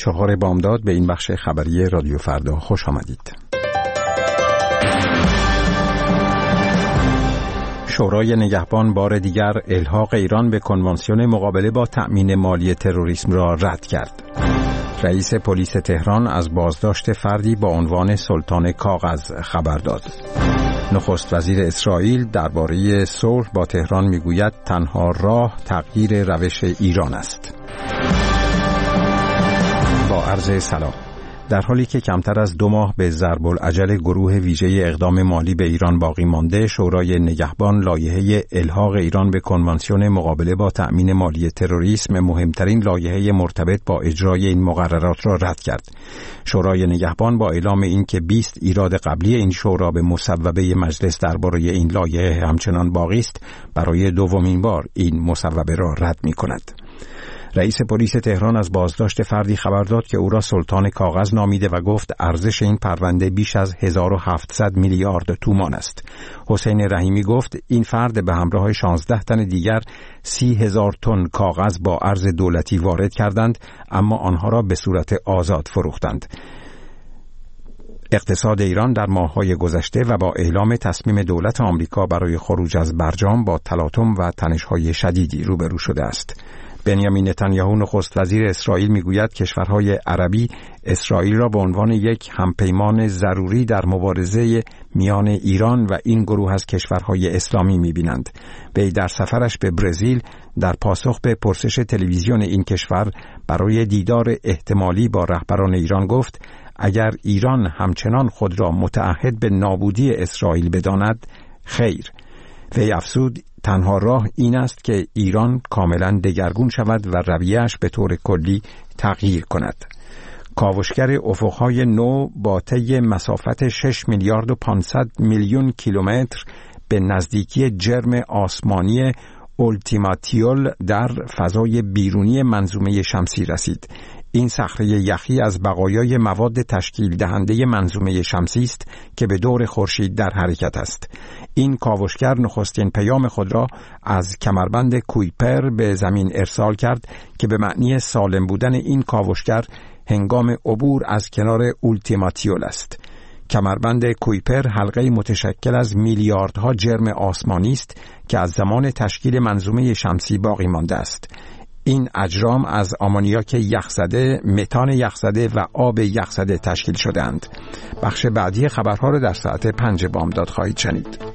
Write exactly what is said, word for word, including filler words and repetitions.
چهار بامداد به این بخش خبری رادیو فردا خوش آمدید. شورای نگهبان بار دیگر الحاق ایران به کنوانسیون مقابله با تأمین مالی تروریسم را رد کرد. رئیس پلیس تهران از بازداشت فردی با عنوان سلطان کاغذ خبر داد. نخست وزیر اسرائیل درباره صلح با تهران میگوید تنها راه تغییر روش ایران است. با عرض سلام. در حالی که کمتر از دو ماه به ضرب العجل گروه ویژه اقدام مالی به ایران باقی مانده، شورای نگهبان لایحه الحاق ایران به کنوانسیون مقابله با تأمین مالی تروریسم، مهمترین لایحه مرتبط با اجرای این مقررات را رد کرد. شورای نگهبان با اعلام اینکه بیست ایراد قبلی این شورا به مصوبه مجلس درباره این لایحه همچنان باقی است، برای دومین بار این مصوبه را رد می‌کند. رئیس پلیس تهران از بازداشت فردی خبر داد که او را سلطان کاغذ نامیده و گفت ارزش این پرونده بیش از هزار و هفتصد میلیارد تومان است. حسین رحیمی گفت این فرد به همراه شانزده تن دیگر سی هزار تن کاغذ با ارز دولتی وارد کردند، اما آنها را به صورت آزاد فروختند. اقتصاد ایران در ماه‌های گذشته و با اعلام تصمیم دولت آمریکا برای خروج از برجام با تلاطم و تنش‌های شدیدی روبرو شده است. بنیامین نتانیاهو نخست وزیر اسرائیل میگوید کشورهای عربی اسرائیل را به عنوان یک همپیمان ضروری در مبارزه میان ایران و این گروه از کشورهای اسلامی میبینند. وی در سفرش به برزیل در پاسخ به پرسش تلویزیون این کشور برای دیدار احتمالی با رهبران ایران گفت اگر ایران همچنان خود را متعهد به نابودی اسرائیل بداند خیر. وی افزود تنها راه این است که ایران کاملا دگرگون شود و رویه‌اش به طور کلی تغییر کند. کاوشگر افق‌های نو با طی مسافت شش میلیارد و پانصد میلیون کیلومتر به نزدیکی جرم آسمانی اولتیماتیول در فضای بیرونی منظومه شمسی رسید. این صخره یخی از بقایای مواد تشکیل دهنده منظومه شمسی است که به دور خورشید در حرکت است. این کاوشگر نخستین پیام خود را از کمربند کویپر به زمین ارسال کرد که به معنی سالم بودن این کاوشگر هنگام عبور از کنار اولتیماتیول است. کمربند کویپر حلقه متشکل از میلیاردها جرم آسمانی است که از زمان تشکیل منظومه شمسی باقی مانده است. این اجرام از آمونیاک یخزده، متان یخزده و آب یخزده تشکیل شده‌اند. بخش بعدی خبرها را در ساعت پنج بامداد خواهید شنید.